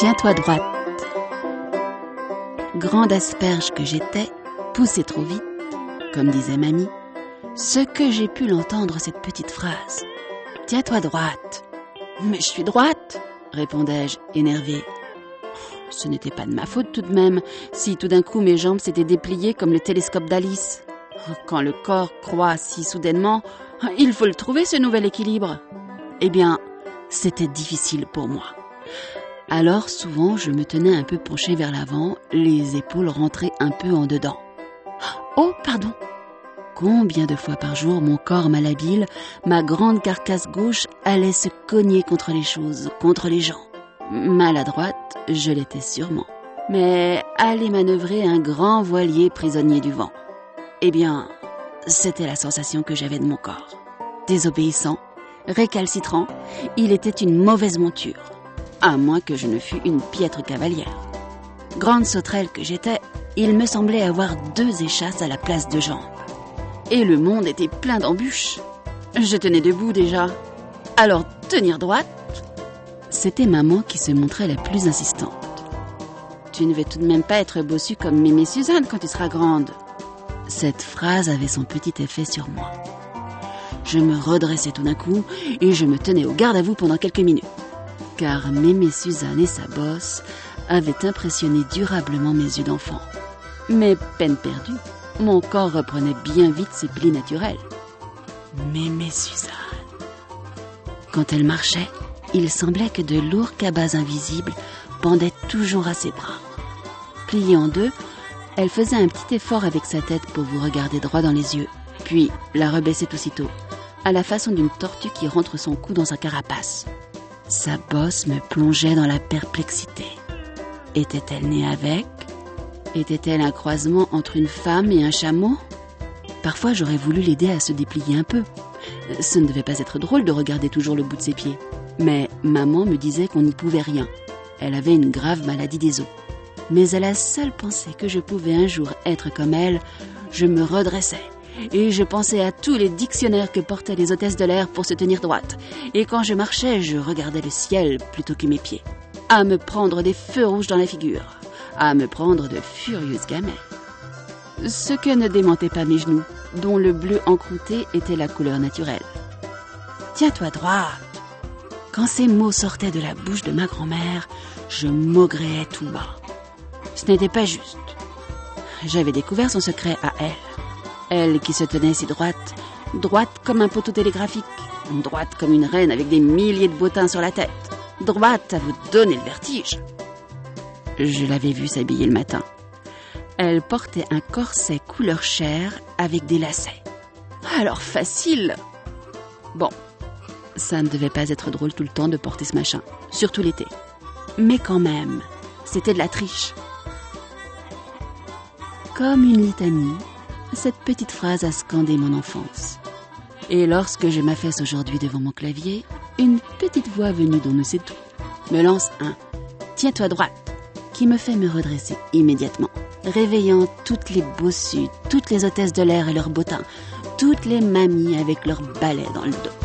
Tiens-toi droite. Grande asperge que j'étais, poussée trop vite, comme disait mamie, ce que j'ai pu l'entendre cette petite phrase. Tiens-toi droite. Mais je suis droite, répondais-je, énervée. Ce n'était pas de ma faute tout de même, si tout d'un coup mes jambes s'étaient dépliées comme le télescope d'Alice. Quand le corps croît si soudainement, il faut le trouver ce nouvel équilibre. Eh bien, c'était difficile pour moi. Alors souvent je me tenais un peu penchée vers l'avant, les épaules rentrées un peu en dedans. Oh, pardon! Combien de fois par jour mon corps malhabile, ma grande carcasse gauche allait se cogner contre les choses, contre les gens. Maladroite, je l'étais sûrement, mais aller manœuvrer un grand voilier prisonnier du vent. Eh bien, c'était la sensation que j'avais de mon corps. Désobéissant, récalcitrant, il était une mauvaise monture, à moins que je ne fûs une piètre cavalière. Grande sauterelle que j'étais, il me semblait avoir 2 échasses à la place de jambes. Et le monde était plein d'embûches. Je tenais debout déjà. Alors tenir droite? C'était maman qui se montrait la plus insistante. Tu ne veux tout de même pas être bossue comme Mémé Suzanne quand tu seras grande. Cette phrase avait son petit effet sur moi. Je me redressais tout d'un coup et je me tenais au garde à vous pendant quelques minutes. Car Mémé Suzanne et sa bosse avaient impressionné durablement mes yeux d'enfant. Mais peine perdue, mon corps reprenait bien vite ses plis naturels. Mémé Suzanne. Quand elle marchait, il semblait que de lourds cabas invisibles pendaient toujours à ses bras. Pliée en 2, elle faisait un petit effort avec sa tête pour vous regarder droit dans les yeux, puis la rebaissait aussitôt, à la façon d'une tortue qui rentre son cou dans sa carapace. Sa bosse me plongeait dans la perplexité. Était-elle née avec? Était-elle un croisement entre une femme et un chameau? Parfois, j'aurais voulu l'aider à se déplier un peu. Ce ne devait pas être drôle de regarder toujours le bout de ses pieds. Mais maman me disait qu'on n'y pouvait rien. Elle avait une grave maladie des os. Mais à la seule pensée que je pouvais un jour être comme elle, je me redressais. Et je pensais à tous les dictionnaires que portaient les hôtesses de l'air pour se tenir droite. Et quand je marchais, je regardais le ciel plutôt que mes pieds. À me prendre des feux rouges dans la figure. À me prendre de furieuses gamelles. Ce que ne démentaient pas mes genoux, dont le bleu encrouté était la couleur naturelle. Tiens-toi droite. Quand ces mots sortaient de la bouche de ma grand-mère, je maugréais tout bas. Ce n'était pas juste. J'avais découvert son secret à elle. Elle qui se tenait si droite, droite comme un poteau télégraphique, droite comme une reine avec des milliers de bottins sur la tête, droite à vous donner le vertige. Je l'avais vue s'habiller le matin. Elle portait un corset couleur chair avec des lacets. Alors facile! Bon, ça ne devait pas être drôle tout le temps de porter ce machin, surtout l'été. Mais quand même, c'était de la triche. Comme une litanie, cette petite phrase a scandé mon enfance. Et lorsque je m'affaisse aujourd'hui devant mon clavier, une petite voix venue d'on ne sait où me lance un « Tiens-toi droite » qui me fait me redresser immédiatement, réveillant toutes les bossues, toutes les hôtesses de l'air et leurs bottins, toutes les mamies avec leurs balais dans le dos.